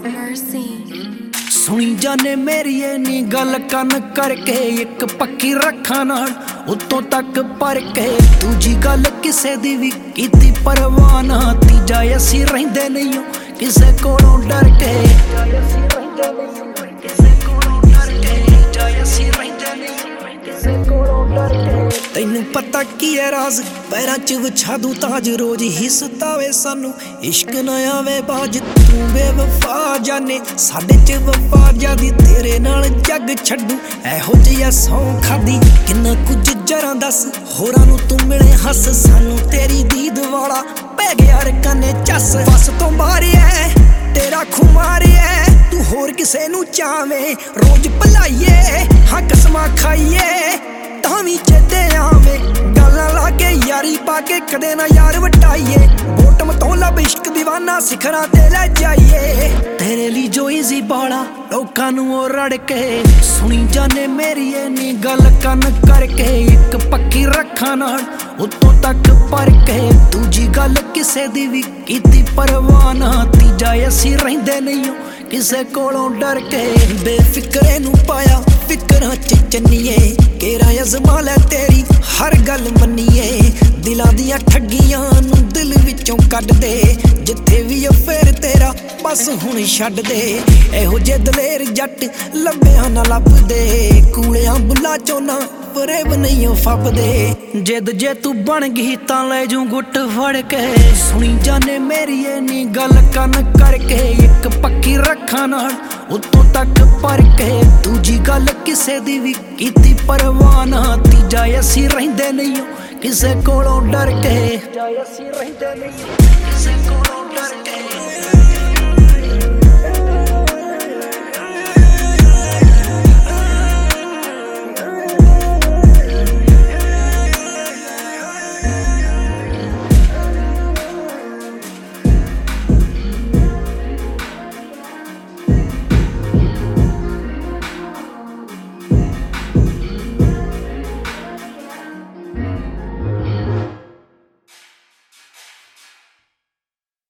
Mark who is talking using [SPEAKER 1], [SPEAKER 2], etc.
[SPEAKER 1] Mercy
[SPEAKER 2] ਸੁਣੀ ਜਾਨੇ ਮੇਰੀ ਨੀ ਗੱਲ ਕੰਨ ਕਰਕੇ ਇੱਕ ਪੱਕੀ ਰੱਖਾਂ ਨਾਲ ਉੱਤੋਂ ਤੱਕ ਪਰ ਕੇ ਦੂਜੀ ਗੱਲ ਕਿਸੇ ਦੀ ਵੀ ਕੀਤੀ ਪਰਵਾਹ ਨਾ ਤੀਜਾ ਅਸੀਂ ਰਹਿੰਦੇ ਨਹੀਂ ਕਿਸੇ ਕੋਲੋਂ ਡਰ ਕੇ ਤੈਨੂੰ ਪਤਾ ਕੀ ਹੈ ਰਾਜ਼ ਪੈਰਾਂ 'ਚ ਵਿਛਾ ਦੂ ਤਾਜ ਰੋਜ਼ ਹੀ ਸਤਾਵੇ ਸਾਨੂੰ ਇਸ਼ਕ ਨਾ ਆਵੇ ਬਾਜ ਤੂੰ ਬੇਵਫਾ ਜਾਨੇ ਸਾਡੇ 'ਚ ਵਫਾ ਜਾਦੀ ਤੇਰੇ ਨਾਲ ਜੱਗ ਛੱਡੂ ਇਹੋ ਜਿਹਾ ਸੌਂ ਖਾਦੀ ਕਿੰਨਾ ਕੁਝ ਜਰਾਂ ਦੱਸ ਹੋਰਾਂ ਨੂੰ ਤੂੰ ਮਿਲੇ ਹੱਸ ਸਾਨੂੰ ਤੇਰੀ ਦੀਦ ਵਾਲਾ ਪੈ ਗਿਆ ਰਕਾਨੇ ਚੱਸ ਬਸ ਤੋਂ ਬਾਹਰ ਤੇਰਾ ਖੁਮਾਰੀਏ ਤੂੰ ਹੋਰ ਕਿਸੇ ਨੂੰ ਚਾਵੇਂ ਰੋਜ਼ ਭਲਾਈਏ ਹਾਂ ਕਸਮਾਂ ਖਾਈਏ ਤਾਂ ਵੀ ਚੇਤੇ ਆਵੇਂ ਗੱਲਾਂ ਲਾ ਕੇ ਯਾਰੀ ਪਾ ਕੇ ਕਦੇ ਨਾ ਯਾਰ ਵਟਾਈਏ ਬੋਟਮ ਤੋਂ ਲੱਭ ਇਸ਼ਕ ਦੀਵਾਨਾ ਸਿਖਰਾਂ ਤੇ ਲੈ ਜਾਈਏ ਤੇਰੇ ਲਈ ਜੋ ਈਜ਼ੀ ਬਾਲਾ ਲੋਕਾਂ ਨੂੰ ਉਹ ਰੜ ਕੇ ਸੁਣੀ ਜਾਨੇ ਮੇਰੀ ਨੀ ਗੱਲ ਕੰਨ ਕਰਕੇ ਇੱਕ ਪੱਕੀ ਰੱਖਾਂ ਨਾਲ ਉੱਤੋਂ ਤੱਕ ਪਰ ਕੇ ਦੂਜੀ ਗੱਲ ਕਿਸੇ ਦੀ ਵੀ ਕੀਤੀ ਪਰਵਾਹ ਨਾ ਤੀਜਾ ਅਸੀਂ ਰਹਿੰਦੇ ਨਹੀਂ ਕਿਸੇ ਕੋਲੋਂ ਡਰ ਕੇ ਬੇਫਿਕਰੇ ਨੂੰ ਪਾਇਆ ਫਿਕਰਾਂ 'ਚ ਚੰਨੀਏ ਕੇਰਾ ਅਜ਼ਮਾ ਲੈ ਤੇਰੀ ਹਰ ਗੱਲ ਮੰਨੀਏ ਦਿਲਾਂ ਦੀਆਂ ਠੱਗੀਆਂ ਨੂੰ ਦਿਲ ਵਿੱਚੋਂ ਕੱਢ ਦੇ ਜਿੱਥੇ ਵੀ ਅਫੇਰ ਤੇਰਾ ਬਸ ਹੁਣ ਛੱਡ ਦੇ ਇਹੋ ਜਿਹੇ ਦਲੇਰ ਜੱਟ ਲੱਭਿਆ ਨਾ ਲੱਭਦੇ ਕੂਲਿਆਂ ਬੁੱਲਾ ਚੋਂ ਨਾ ਫਰੇਬ ਨਹੀਂ ਫੱਬਦੇ ਜਿੱਦ ਜੇ ਤੂੰ ਬਣ ਗਈ ਤਾਂ ਲੈ ਜੂ ਗੁੱਟ ਫੜ ਕੇ ਸੁਣੀ ਜਾਨੇ ਮੇਰੀ ਨੀ ਗੱਲ ਕੰਨ ਕਰਕੇ ਇੱਕ ਪੱਕੀ ਰੱਖਾਂ ਨਾਲ ਉੱਤੋਂ ਤੱਕ ਪਰ ਕੇ ਦੂਜੀ ਗੱਲ ਕਿਸੇ ਦੀ ਵੀ ਕੀਤੀ ਪਰਵਾਹ ਨਾ ਤੀਜਾ ਅਸੀਂ ਰਹਿੰਦੇ ਨਹੀਂ ਕਿਸੇ ਕੋਲੋਂ ਡਰ ਕੇ ਕਿਸੇ ਕੋਲੋਂ ਡਰ ਕੇ